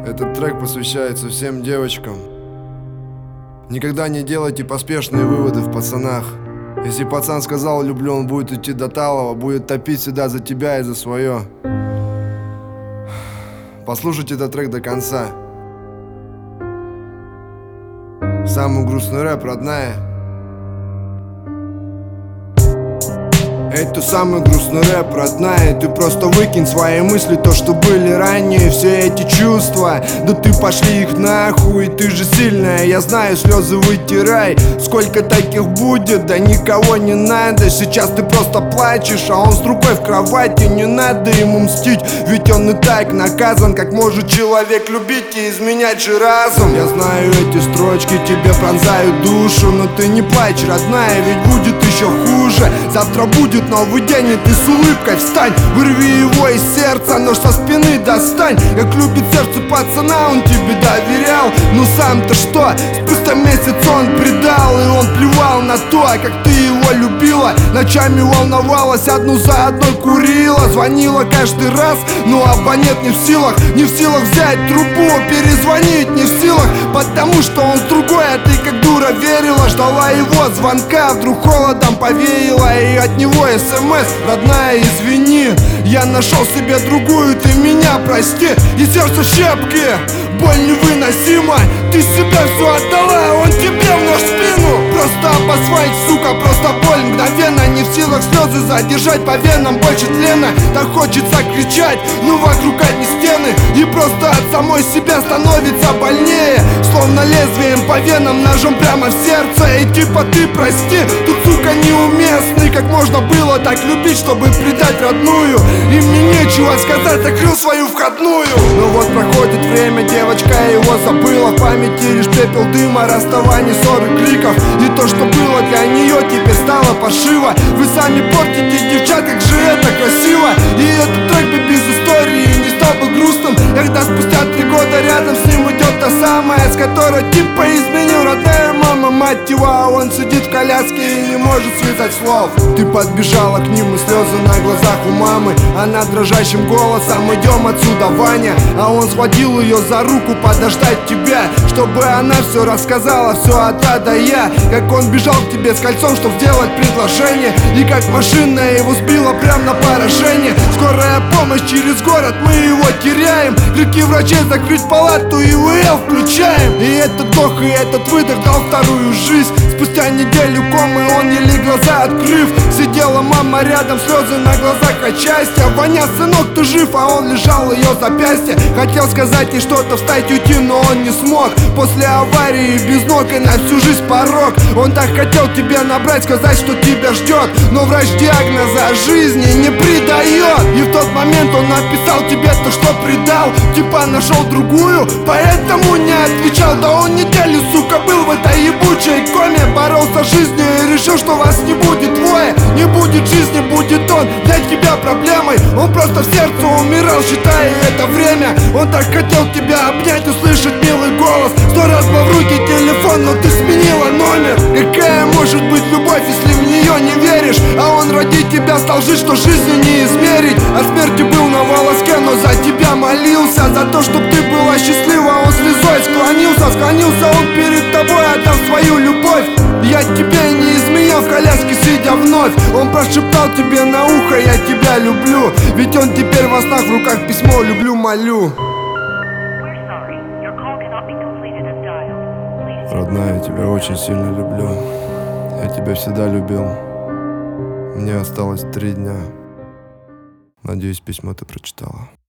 Этот трек посвящается всем девочкам. Никогда не делайте поспешные выводы в пацанах. Если пацан сказал люблю, он будет идти до талого, будет топить всегда за тебя и за свое. Послушайте этот трек до конца. Самый грустный рэп, родная. Это самый грустный рэп, родная. Ты просто выкинь свои мысли, то, что были ранее. Все эти чувства, да ты пошли их нахуй. Ты же сильная, я знаю, слезы вытирай. Сколько таких будет, да никого не надо. Сейчас ты просто плачешь, а он с другой в кровати. Не надо ему мстить, ведь он и так наказан. Как может человек любить и изменять же разум? Я знаю, эти строчки тебе пронзают душу, но ты не плачь, родная, ведь будет еще хуже. Завтра будет новый день, и ты с улыбкой встань. Вырви его из сердца, нож со спины достань. Как любит сердце пацана, он тебе доверял. Ну сам-то что? Спустя месяц он предал, и он плевал на то, как ты его любила. Ночами волновалась, одну за одной курила. Звонила каждый раз, но абонент не в силах. Не в силах взять трубу, перезвонить не в силах. Потому что он с другой, а ты как дура верила. Ждала его звонка, вдруг холодом повеяло, и от него СМС: родная, извини, я нашел себе другую, ты меня прости. И сердце щепки, боль невыносима. Ты себя все отдала, он тебе в нож спину. Просто обосвать, сука, просто боль мгновенно. Не в силах слезы задержать по венам. Больше тлена, так хочется кричать, но вокруг одни стены. И просто от самой себя становится больнее. Словно лезвием по венам, ножом прямо в сердце. И типа ты прости, тут, сука, неуместный. Как можно было так любить, чтобы предать родную? И мне нечего сказать, закрыл свою входную. Но вот проходит время, девочка его забыла. В памяти лишь пепел дыма, расставаний, ссоры, криков. И то, что было для нее, теперь стало паршиво. Вы сами портите, девчат, как же это красиво. И этот трек бы без истории не стал бы грустным, когда спустя 3 года рядом с ним идет та самая, с которой типа изменил родная мама. Мать его, а он сидит в коляске и не может связать слов. Ты подбежала к нему, слезы на глазах у мамы. Она дрожащим голосом: идем отсюда, Ваня. А он схватил ее за руку подождать тебя, чтобы она все рассказала, все от А до Я. Как он бежал к тебе с кольцом, чтобы сделать предложение. И как машина его сбила прям на поражение. Скорая помощь через город, мы его теряем. Крики врачей: закрыть палату, и ИВЛ включаем. И этот вдох, и этот выдох дал вторую жизнь. Спустя неделю комы он, еле глаза открыв. Сидела мама рядом, слезы на глазах от счастья. Ваня, сынок, ты жив, а он лежал ее запястье. Хотел сказать ей что-то, встать, уйти, но он не смог. После аварии без ног и на всю жизнь порог. Он так хотел тебе набрать, сказать, что тебя ждет, но врач диагноза жизни не придает. И в тот момент он написал тебе то, что предал. Типа нашел другую, поэтому не отвечал. Да он неделю, сука, был в этой ебучей коме. Боролся с жизнью и решил, что вас не будет двое. Не будет жизни, будет он для тебя проблемой. Он просто в сердце умирал, считая это время. Он так хотел тебя обнять, услышать милый голос. 100 раз был в руки телефон, но ты сменила номер. Какая может быть любовь, если в нее не веришь? А он ради тебя стал жить, что жизни не измерить. О смерти был на волоске, но за тебя молился. За то, чтоб ты была счастлива, он слезой склонился. Склонился он перед тобой, отдав свою любовь. Я тебе не изменял в коляске, сидя вновь. Он прошептал тебе на ухо: я тебя люблю. Ведь он теперь во снах, в руках письмо: люблю, молю. Родная, я тебя очень сильно люблю. Я тебя всегда любил. Мне осталось 3 дня. Надеюсь, письмо ты прочитала.